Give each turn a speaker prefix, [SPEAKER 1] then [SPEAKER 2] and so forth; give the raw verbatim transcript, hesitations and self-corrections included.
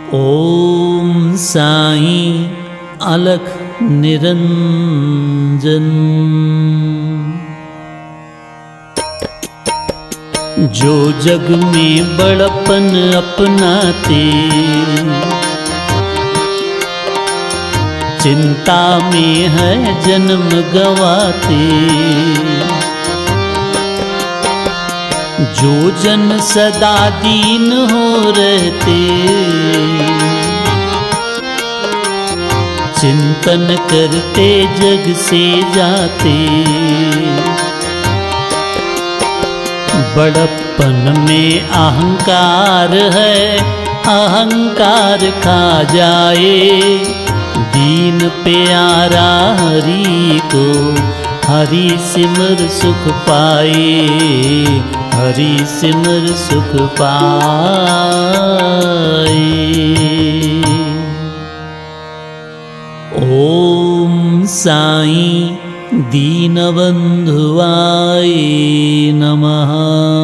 [SPEAKER 1] ओम साईं अलख निरंजन। जो जग में बड़पन अपनाते, चिंता में है जन्म गवाते। जो जन सदा दीन हो रहते, चिंतन करते जग से जाते। बड़प्पन में अहंकार है, अहंकार खा जाए। दीन प्यारा हरि को हरि सिमर सुख पाए, हरि सिमर सुख पाए। ओम साईं दीनबंधुआय नमः।